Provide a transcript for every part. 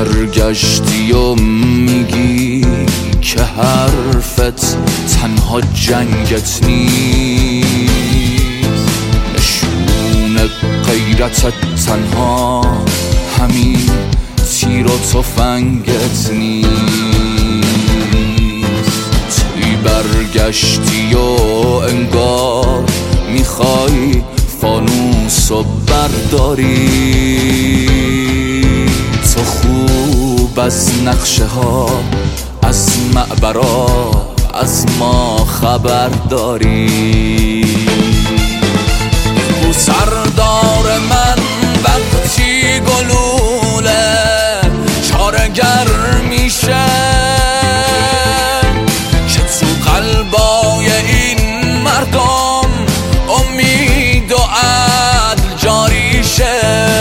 برگشتی و میگی که حرفت تنها جنگت نیست، نشون غیرتت تنها همین تیر و تفنگت نیست. توی برگشتی و انگار میخوای فانوس و برداری، تو خوب از نقشه ها، از معبرا، از ما خبر داری. بگو سردار من وقتی گلوله چارگر میشه که تو قلبای این مردم امید و عدل جاری شه.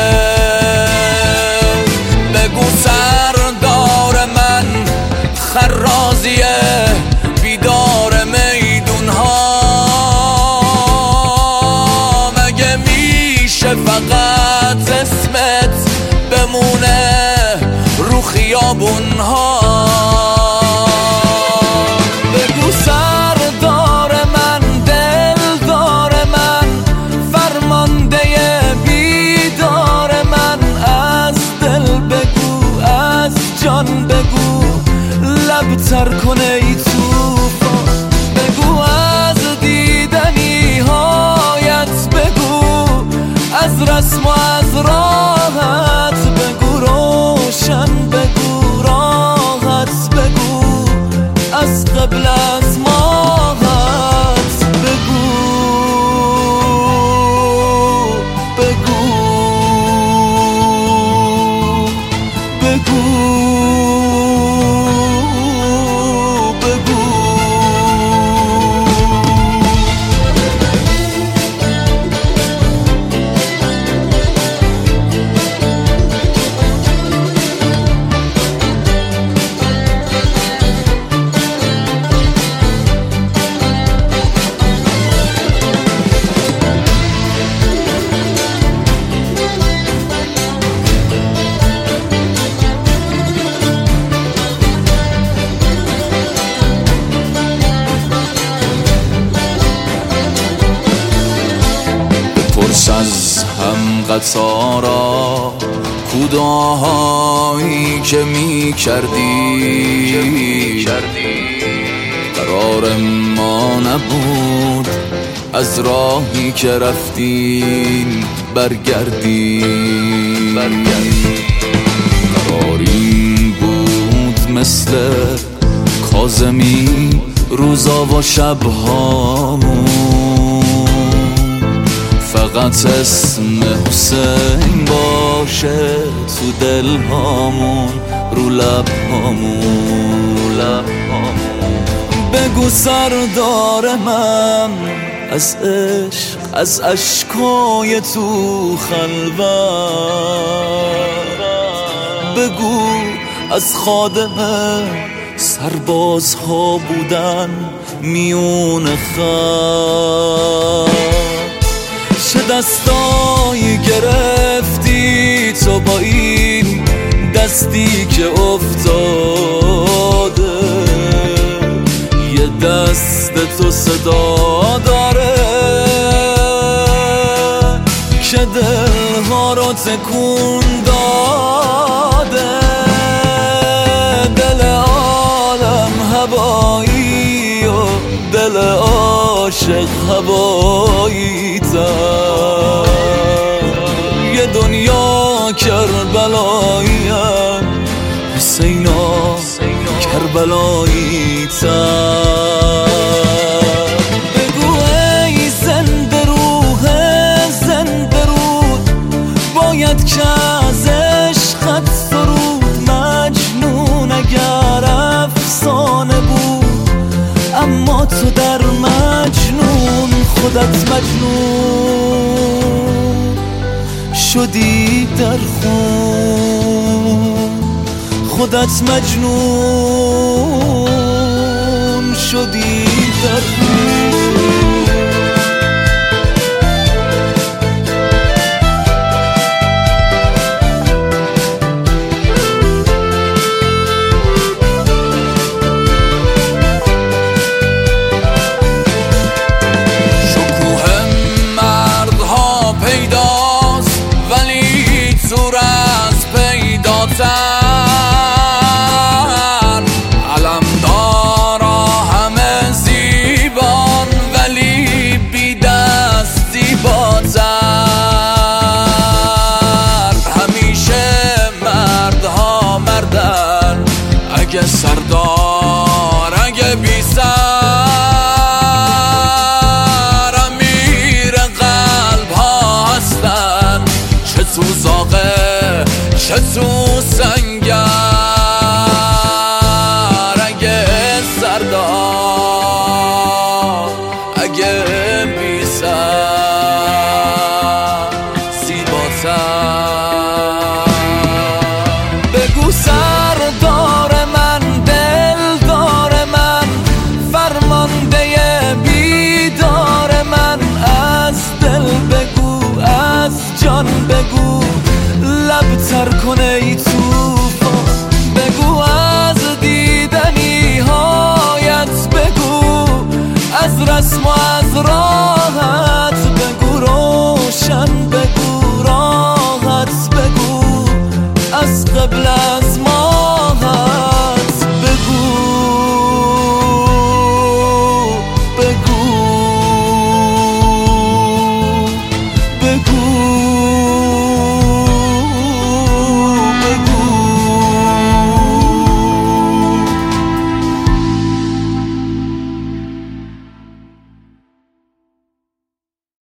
بگو سردار من خرازیه بیدار میدون ها، مگه میشه فقط اسمت بمونه رو خیابون ها؟ بگو سردار من دلدار من فرمانده بیدار من، از دل بگو از جان بگو لب تر کنه ای توفان، بگو از دیدنی هایت بگو، از رسم و از راحت بگو، روشن بگو راحت بگو، از قبل از ماهت بگو بگو بگو پرس از هم قطارا کوداهایی که می کردی، قرار ما نبود از راهی که رفتیم برگردیم، قرار این بود مثل کاظمی روزا و شبهامون، فقط اسم حسین باشه تو دل هامون، رو لب هامون. بگو سردار من از عشق، از اشکای تو خلوت، بگو از خادم سربازها بودن میون خط، چه دستایی گرفتی تو با این دستی که افتاده، یه دست تو صدا داره که دلها رو تکون داده، دل عالم هوایی و دل عاشق هوایی تر، یه دنیا کربلایی حسینا کربلایی تر. بگو ای زنده روح زنده رود، باید که از عشقت سرود، مجنون اگر افسانه بود، اما تو در مجنون خودت مجنون شدی در خون، خودت مجنون شدی در خون. پیداست ولی زور از پیداتر، علمدارا همه زیبان ولی بی دست زیباتر. همیشه مردها مردن، اگه سردار اگه بی سر، امیر قلب ها هستن، چه تو زاغه چه تو سنگر. اگه سردار اگه بی سر زیباتر.